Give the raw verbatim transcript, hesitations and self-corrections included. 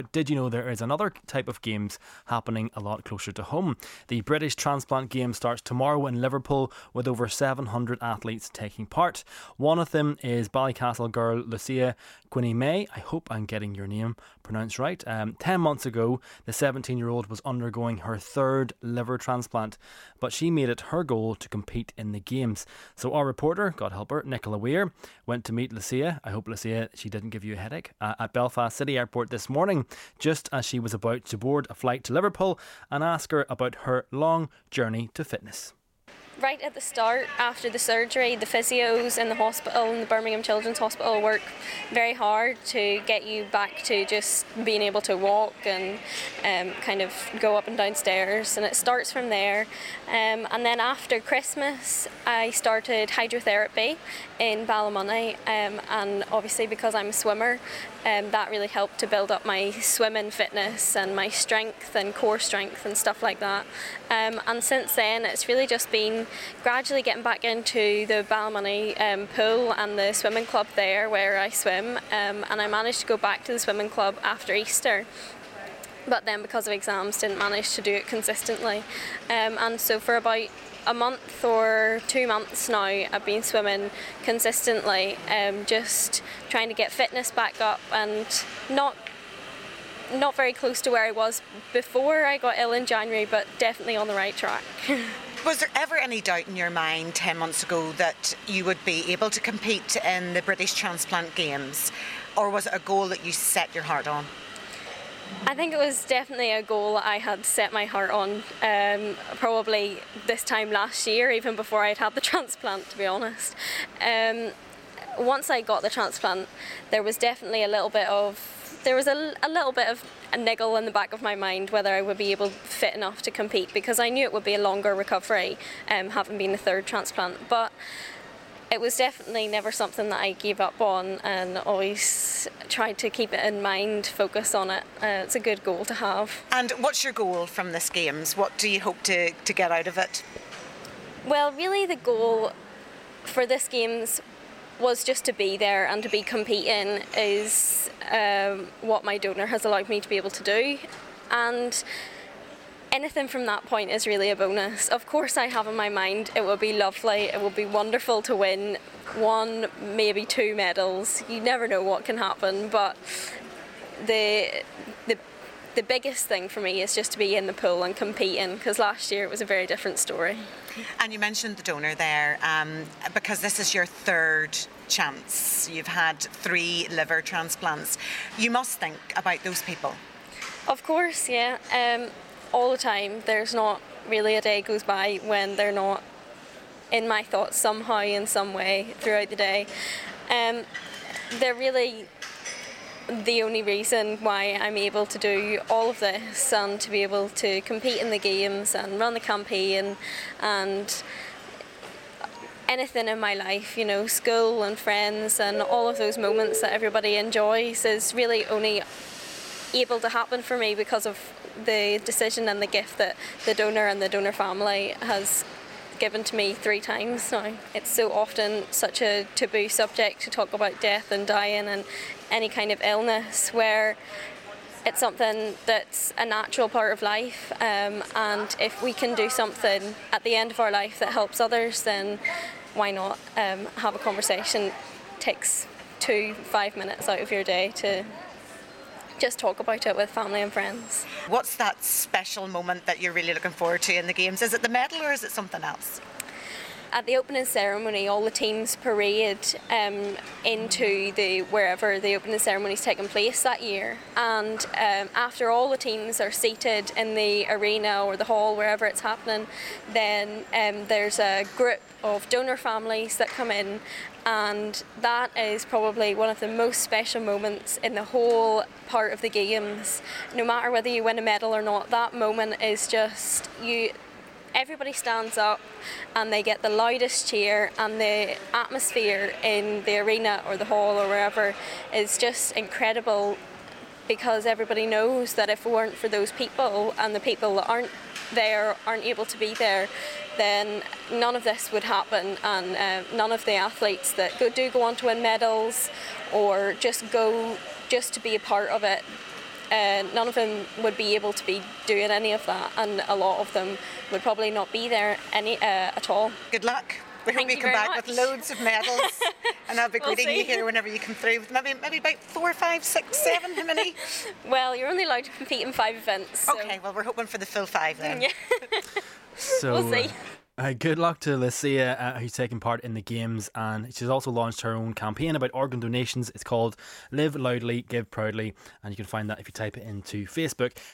Did you know there is another type of games happening a lot closer to home? The British Transplant Games starts tomorrow in Liverpool with over seven hundred athletes taking part. One of them is Ballycastle girl Lucia Quinny May. I hope I'm getting your name pronounced right. Um, ten months ago, the seventeen-year-old was undergoing her third liver transplant, but she made it her goal to compete in the games. So our reporter, God help her, Nicola Weir, went to meet Lucia. I hope, Lucia, she didn't give you a headache, uh, at Belfast City Airport this morning, just as she was about to board a flight to Liverpool, and ask her about her long journey to fitness. Right at the start, after the surgery, the physios in the hospital, in the Birmingham Children's Hospital, work very hard to get you back to just being able to walk and um, kind of go up and down stairs, and it starts from there. Um, and then after Christmas, I started hydrotherapy in Ballymoney, um, and obviously because I'm a swimmer, um, that really helped to build up my swimming fitness and my strength and core strength and stuff like that. Um, and since then, it's really just been gradually getting back into the Ballymoney um, pool and the swimming club there where I swim, um, and I managed to go back to the swimming club after Easter, but then because of exams didn't manage to do it consistently, um, and so for about a month or two months now I've been swimming consistently, um, just trying to get fitness back up, and not not very close to where I was before I got ill in January, but definitely on the right track. Was there ever any doubt in your mind ten months ago that you would be able to compete in the British Transplant Games, or was it a goal that you set your heart on? I think it was definitely a goal I had set my heart on, um, probably this time last year, even before I'd had the transplant, to be honest. Um, once I got the transplant, there was definitely a little bit of There was a, a little bit of a niggle in the back of my mind whether I would be able fit enough to compete, because I knew it would be a longer recovery, um, having been the third transplant. But it was definitely never something that I gave up on, and always tried to keep it in mind, focus on it. Uh, it's a good goal to have. And what's your goal from this Games? What do you hope to, to get out of it? Well, really the goal for this Games was just to be there and to be competing is um, what my donor has allowed me to be able to do, and anything from that point is really a bonus. Of course I have in my mind it would be lovely, it would be wonderful to win one, maybe two medals. You never know what can happen, but the the the biggest thing for me is just to be in the pool and competing, because last year it was a very different story. And you mentioned the donor there, um, because this is your third chance. You've had three liver transplants. You must think about those people. Of course, yeah. Um, all the time. There's not really a day goes by when they're not in my thoughts somehow, in some way, throughout the day. Um, they're really the only reason why I'm able to do all of this, and to be able to compete in the games and run the campaign and anything in my life, you know, school and friends and all of those moments that everybody enjoys is really only able to happen for me because of the decision and the gift that the donor and the donor family has given to me three times now. It's so often such a taboo subject to talk about death and dying and any kind of illness, where it's something that's a natural part of life, um, and if we can do something at the end of our life that helps others, then why not um, have a conversation. It takes two, five minutes out of your day to just talk about it with family and friends. What's that special moment that you're really looking forward to in the Games? Is it the medal or is it something else? At the opening ceremony, all the teams parade um, into the wherever the opening ceremony is taking place that year, and um, after all the teams are seated in the arena or the hall, wherever it's happening, then um, there's a group of donor families that come in, and that is probably one of the most special moments in the whole part of the Games. No matter whether you win a medal or not, that moment is just, you everybody stands up and they get the loudest cheer, and the atmosphere in the arena or the hall or wherever is just incredible, because everybody knows that if it weren't for those people, and the people that aren't there aren't able to be there, then none of this would happen, and uh, none of the athletes that go, do go on to win medals or just go just to be a part of it uh, none of them would be able to be doing any of that, and a lot of them would probably not be there any uh, at all. Good luck. We Thank hope you you come very back much. with loads of medals, and I'll be We'll greeting you see. here whenever you come through with maybe maybe about four, five, six, seven. How many? Well, you're only allowed to compete in five events. So. Okay, well we're hoping for the full five then. Yeah. So, We'll see. Uh, good luck to Lucia, uh, who's taking part in the games, and she's also launched her own campaign about organ donations. It's called Live Loudly, Give Proudly, and you can find that if you type it into Facebook.